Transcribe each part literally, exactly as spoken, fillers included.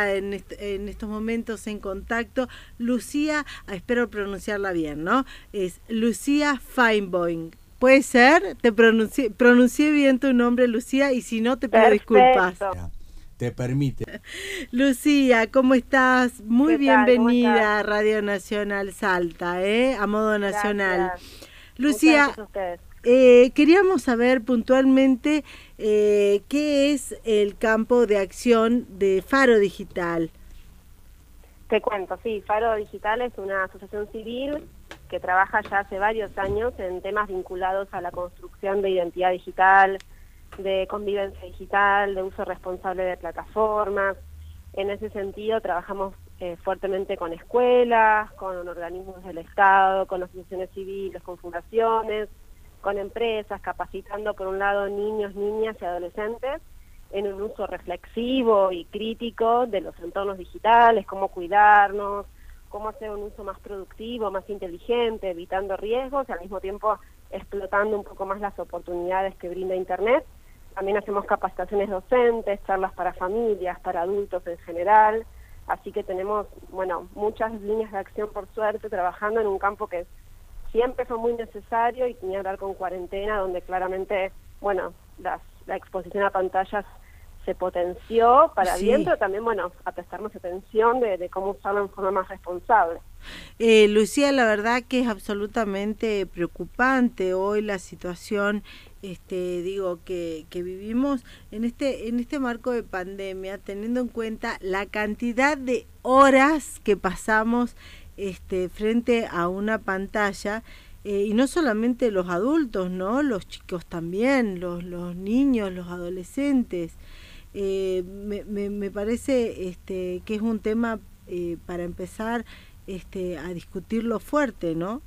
está en, est en estos momentos en contacto. Lucía, ah, espero pronunciarla bien, ¿no? Es Lucía Feinboim. ¿Puede ser? Te pronuncié, pronuncié bien tu nombre, Lucía, y si no, te pido Perfecto. disculpas. Te permite. Lucía, ¿cómo estás? Muy ¿Qué tal? bienvenida a Radio Nacional Salta, ¿eh? A modo nacional. Gracias. Lucía, Muchas gracias a ustedes. Eh, queríamos saber puntualmente eh, qué es el campo de acción de Faro Digital. Te cuento, sí, Faro Digital es una asociación civil que trabaja ya hace varios años en temas vinculados a la construcción de identidad digital, de convivencia digital, de uso responsable de plataformas. En ese sentido trabajamos eh, fuertemente con escuelas, con organismos del Estado, con asociaciones civiles, con fundaciones, con empresas, capacitando por un lado niños, niñas y adolescentes en un uso reflexivo y crítico de los entornos digitales, cómo cuidarnos, cómo hacer un uso más productivo, más inteligente, evitando riesgos y al mismo tiempo explotando un poco más las oportunidades que brinda Internet. También hacemos capacitaciones docentes, charlas para familias, para adultos en general, así que tenemos, bueno, muchas líneas de acción por suerte, trabajando en un campo que siempre fue muy necesario y tenía que hablar con cuarentena, donde claramente, bueno, las, la exposición a pantallas se potenció para Sí. bien, pero también, bueno, a prestarnos atención de, de cómo usarlo en forma más responsable. Eh, Lucía, la verdad que es absolutamente preocupante hoy la situación, este, digo, que, que vivimos en este, en este marco de pandemia, teniendo en cuenta la cantidad de horas que pasamos este, frente a una pantalla, eh, y no solamente los adultos, ¿no? Los chicos también, los, los niños, los adolescentes. Eh, me, me, me parece este, que es un tema eh, para empezar este, a discutirlo fuerte, ¿no?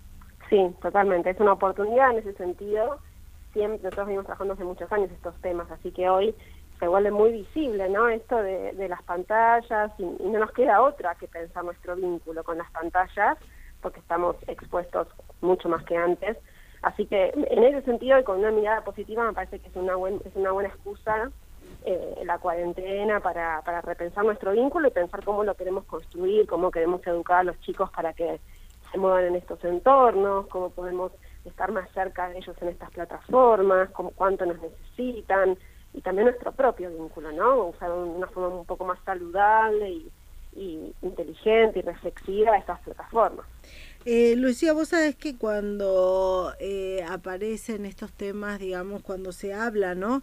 Sí, totalmente. Es una oportunidad en ese sentido. Siempre nosotros venimos trabajando hace muchos años estos temas, así que hoy se vuelve muy visible, ¿no? Esto de, de las pantallas y, y no nos queda otra que pensar nuestro vínculo con las pantallas, porque estamos expuestos mucho más que antes. Así que en ese sentido y con una mirada positiva me parece que es una, buen, es una buena excusa eh, la cuarentena para, para repensar nuestro vínculo y pensar cómo lo queremos construir, cómo queremos educar a los chicos para que se muevan en estos entornos, cómo podemos estar más cerca de ellos en estas plataformas, cómo, cuánto nos necesitan, y también nuestro propio vínculo, ¿no? Usar una forma un poco más saludable y, y inteligente y reflexiva estas plataformas. Eh, Lucía, vos sabés que cuando eh, aparecen estos temas, digamos, cuando se habla, ¿no?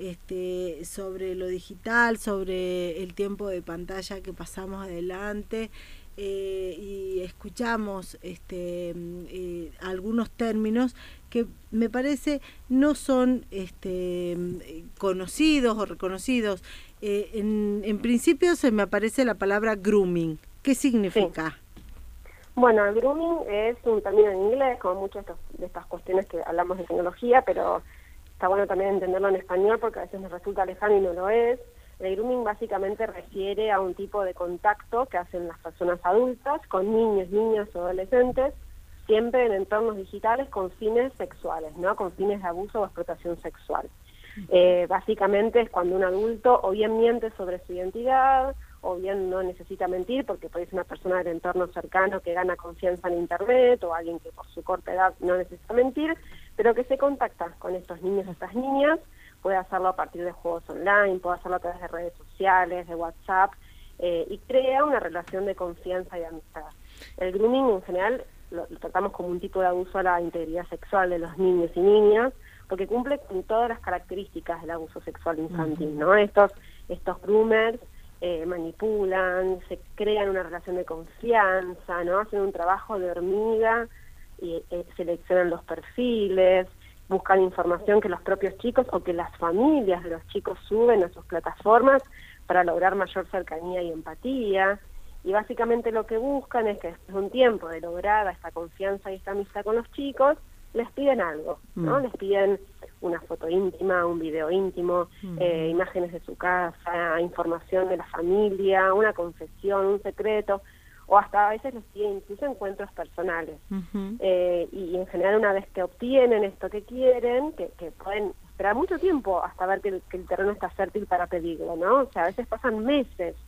Este, sobre lo digital, sobre el tiempo de pantalla que pasamos adelante, eh, y escuchamos este, eh, algunos términos que me parece no son este, conocidos o reconocidos. Eh, en, en principio se me aparece la palabra grooming. ¿Qué significa? Sí. Bueno, el grooming es un término en inglés, como muchas de, de estas cuestiones que hablamos de tecnología, pero está bueno también entenderlo en español porque a veces nos resulta lejano y no lo es. El grooming básicamente refiere a un tipo de contacto que hacen las personas adultas con niños, niñas o adolescentes, siempre en entornos digitales con fines sexuales, ¿no? Con fines de abuso o explotación sexual. Eh, básicamente es cuando un adulto o bien miente sobre su identidad, o bien no necesita mentir porque puede ser una persona del entorno cercano que gana confianza en Internet, o alguien que por su corta edad no necesita mentir, pero que se contacta con estos niños y estas niñas, puede hacerlo a partir de juegos online, puede hacerlo a través de redes sociales, de WhatsApp, eh, y crea una relación de confianza y amistad. El grooming en general lo, lo tratamos como un tipo de abuso a la integridad sexual de los niños y niñas, porque cumple con todas las características del abuso sexual infantil, ¿no? Estos, estos groomers eh, manipulan, se crean una relación de confianza, ¿no? Hacen un trabajo de hormiga y eh, seleccionan los perfiles, buscan información que los propios chicos o que las familias de los chicos suben a sus plataformas para lograr mayor cercanía y empatía. Y básicamente lo que buscan es que después de un tiempo de lograr esta confianza y esta amistad con los chicos, les piden algo, ¿no? Mm. Les piden una foto íntima, un video íntimo, mm. eh, imágenes de su casa, información de la familia, una confesión, un secreto, o hasta a veces les piden incluso encuentros personales. Uh-huh. eh, y en general una vez que obtienen esto que quieren, que, que pueden esperar mucho tiempo hasta ver que el, que el terreno está fértil para pedirlo, ¿no? O sea, a veces pasan meses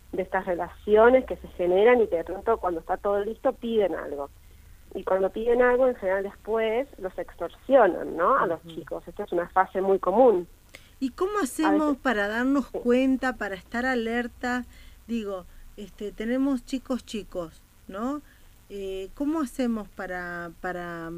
de estas relaciones que se generan y que de pronto cuando está todo listo piden algo. Y cuando piden algo, en general después los extorsionan, ¿no? A los chicos. Esto es una fase muy común. ¿Y cómo hacemos para darnos cuenta, para estar alerta? Digo, este, tenemos chicos chicos, ¿no? Eh, ¿Cómo hacemos para, para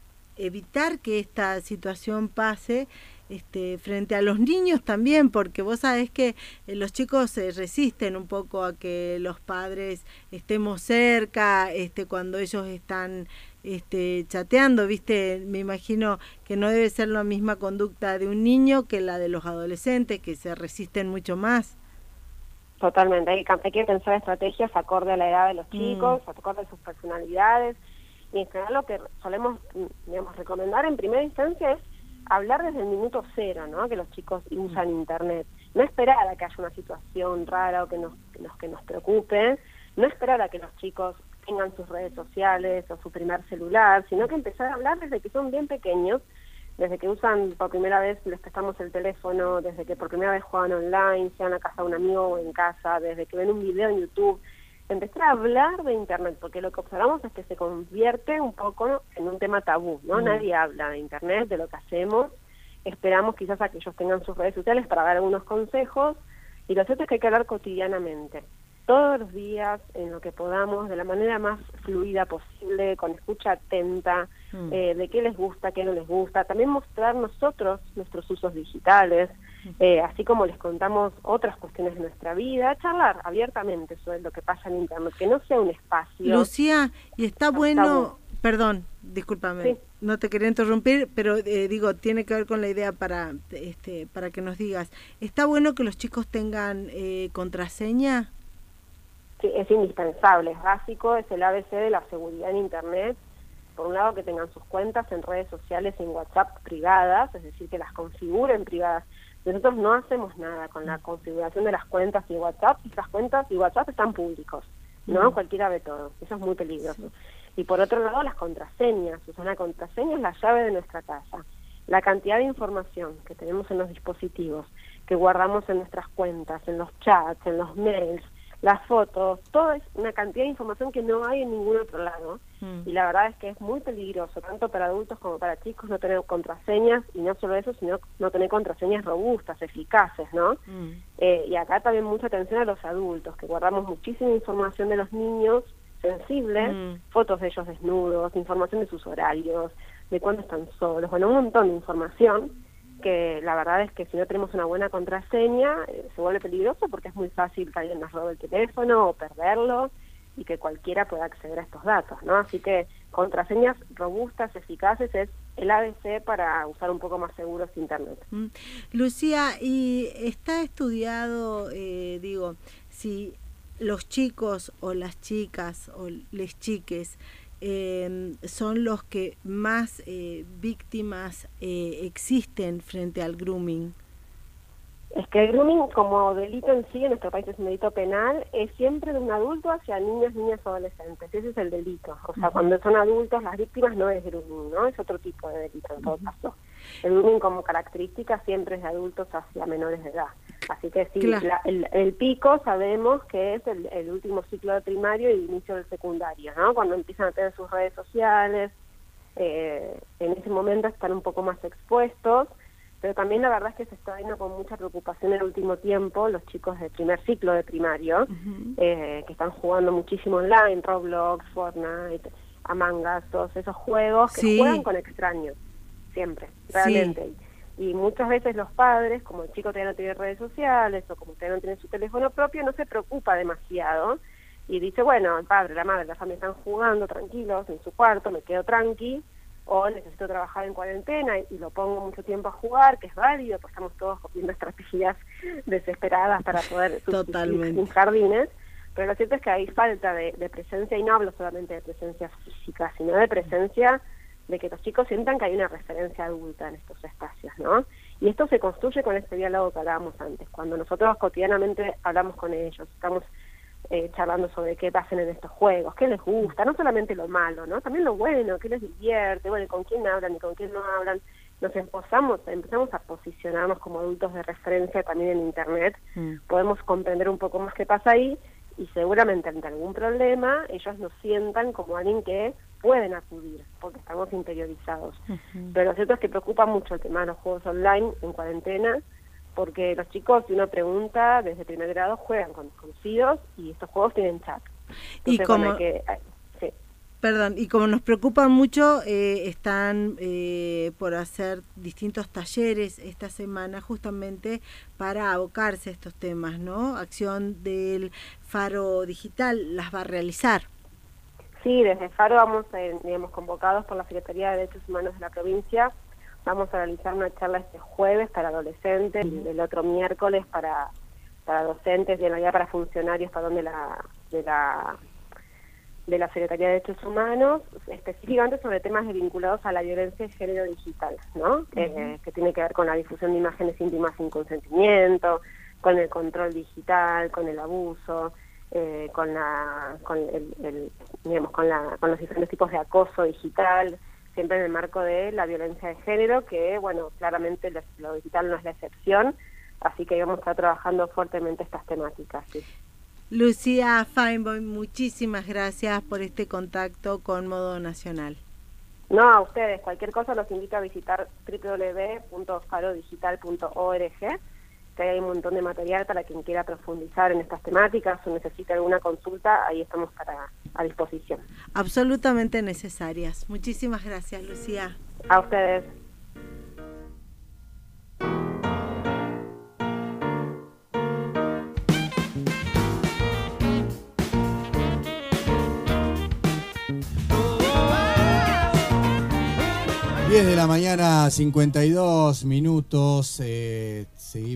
evitar que esta situación pase este, frente a los niños también? Porque vos sabés que eh, los chicos se resisten un poco a que los padres estemos cerca, este, cuando ellos están este, chateando, ¿viste? Me imagino que no debe ser la misma conducta de un niño que la de los adolescentes, que se resisten mucho más. Totalmente, hay, hay que pensar estrategias acorde a la edad de los chicos, mm. acorde a sus personalidades, y en general lo que solemos, digamos, recomendar en primera instancia es hablar desde el minuto cero, ¿no? Que los chicos usan internet. No esperar a que haya una situación rara o que nos, que nos, que nos preocupe, no esperar a que los chicos tengan sus redes sociales o su primer celular, sino que empezar a hablar desde que son bien pequeños, desde que usan por primera vez, les prestamos el teléfono, desde que por primera vez juegan online, sean a casa de un amigo o en casa, desde que ven un video en YouTube, empezar a hablar de internet, porque lo que observamos es que se convierte un poco en un tema tabú, ¿no? Mm. Nadie habla de internet, de lo que hacemos, esperamos quizás a que ellos tengan sus redes sociales para dar algunos consejos, y lo cierto es que hay que hablar cotidianamente, todos los días, en lo que podamos, de la manera más fluida posible, con escucha atenta, mm. eh, de qué les gusta, qué no les gusta, también mostrar nosotros nuestros usos digitales, eh, así como les contamos otras cuestiones de nuestra vida, charlar abiertamente sobre lo que pasa en internet, que no sea un espacio. Lucía, y está bueno, perdón, discúlpame, sí. No te quería interrumpir, pero eh, digo, tiene que ver con la idea para, este, para que nos digas, ¿está bueno que los chicos tengan eh, contraseña? Sí, es indispensable, es básico, es el A B C de la seguridad en internet. Por un lado, que tengan sus cuentas en redes sociales y en WhatsApp privadas, es decir, que las configuren privadas. Nosotros no hacemos nada con la configuración de las cuentas y WhatsApp, y las cuentas y WhatsApp están públicos, ¿no? Mm. Cualquiera ve todo, eso es muy peligroso. Sí. Y por otro lado, las contraseñas, o sea, una contraseña es la llave de nuestra casa. La cantidad de información que tenemos en los dispositivos, que guardamos en nuestras cuentas, en los chats, en los mails, las fotos, toda es una cantidad de información que no hay en ningún otro lado, mm. y la verdad es que es muy peligroso, tanto para adultos como para chicos, no tener contraseñas, y no solo eso, sino no tener contraseñas robustas, eficaces, ¿no? Mm. Eh, y acá también mucha atención a los adultos, que guardamos muchísima información de los niños, sensibles, mm. fotos de ellos desnudos, información de sus horarios, de cuándo están solos, bueno, un montón de información, que la verdad es que si no tenemos una buena contraseña eh, se vuelve peligroso porque es muy fácil que alguien nos robe el teléfono o perderlo y que cualquiera pueda acceder a estos datos, ¿no? Así que contraseñas robustas, eficaces, es el A B C para usar un poco más seguros internet. Mm. Lucía, ¿y está estudiado, eh, digo, si los chicos o las chicas o les chiques Eh, son los que más eh, víctimas eh, existen frente al grooming? Es que el grooming como delito en sí, en nuestro país es un delito penal, es siempre de un adulto hacia niños, niñas o adolescentes. Ese es el delito. O sea, uh-huh. cuando son adultos las víctimas no es grooming, ¿no? Es otro tipo de delito en todo uh-huh. caso. El grooming como característica siempre es de adultos hacia menores de edad. Así que sí, claro. la, el, el pico sabemos que es el, el último ciclo de primario y inicio del secundario, ¿no? Cuando empiezan a tener sus redes sociales, eh, en ese momento están un poco más expuestos, pero también la verdad es que se está viendo con mucha preocupación en el último tiempo los chicos de primer ciclo de primario, uh-huh. eh, que están jugando muchísimo online, Roblox, Fortnite, Among Us, todos esos juegos que sí. juegan con extraños, siempre, realmente. Sí. Y muchas veces los padres, como el chico todavía no tiene redes sociales o como todavía no tiene su teléfono propio, no se preocupa demasiado y dice, bueno, el padre, la madre, la familia están jugando tranquilos en su cuarto, me quedo tranqui, o necesito trabajar en cuarentena y, y lo pongo mucho tiempo a jugar, que es válido, pues estamos todos copiando estrategias desesperadas para poder subsistir sin jardines, pero lo cierto es que hay falta de, de presencia, y no hablo solamente de presencia física, sino de presencia de que los chicos sientan que hay una referencia adulta en estos espacios, ¿no? Y esto se construye con este diálogo que hablábamos antes, cuando nosotros cotidianamente hablamos con ellos, estamos eh, charlando sobre qué hacen en estos juegos, qué les gusta, no solamente lo malo, ¿no? También lo bueno, qué les divierte, bueno, con quién hablan y con quién no hablan. nos empezamos, empezamos a posicionarnos como adultos de referencia también en Internet, mm. podemos comprender un poco más qué pasa ahí y seguramente ante algún problema ellos nos sientan como alguien que pueden acudir, porque estamos interiorizados. Uh-huh. Pero lo cierto es que preocupa mucho el tema de los juegos online en cuarentena, porque los chicos, si uno pregunta, desde primer grado juegan con desconocidos y estos juegos tienen chat. Entonces, y como... bueno, que, sí. Perdón, y como nos preocupan mucho, eh, están eh, por hacer distintos talleres esta semana justamente para abocarse a estos temas, ¿no? Acción del Faro Digital las va a realizar. Sí, desde Faro vamos, eh, digamos, convocados por la Secretaría de Derechos Humanos de la provincia, vamos a realizar una charla este jueves para adolescentes y el otro miércoles para, para docentes y en realidad para funcionarios perdón, de la... De la de la Secretaría de Derechos Humanos, específicamente sobre temas vinculados a la violencia de género digital, ¿no? Uh-huh. eh, que tiene que ver con la difusión de imágenes íntimas sin consentimiento, con el control digital, con el abuso, eh, con la, con el, el, digamos, con la, con los diferentes tipos de acoso digital, siempre en el marco de la violencia de género, que bueno, claramente lo, lo digital no es la excepción, así que vamos a estar trabajando fuertemente estas temáticas, sí. Lucía Feinboim, muchísimas gracias por este contacto con Modo Nacional. No, a ustedes, cualquier cosa los invito a visitar doble u doble u doble u punto faro digital punto org, que hay un montón de material para quien quiera profundizar en estas temáticas o necesite alguna consulta, ahí estamos para, a disposición. Absolutamente necesarias. Muchísimas gracias, Lucía. A ustedes. diez de la mañana, cincuenta y dos minutos. Eh, seguimos.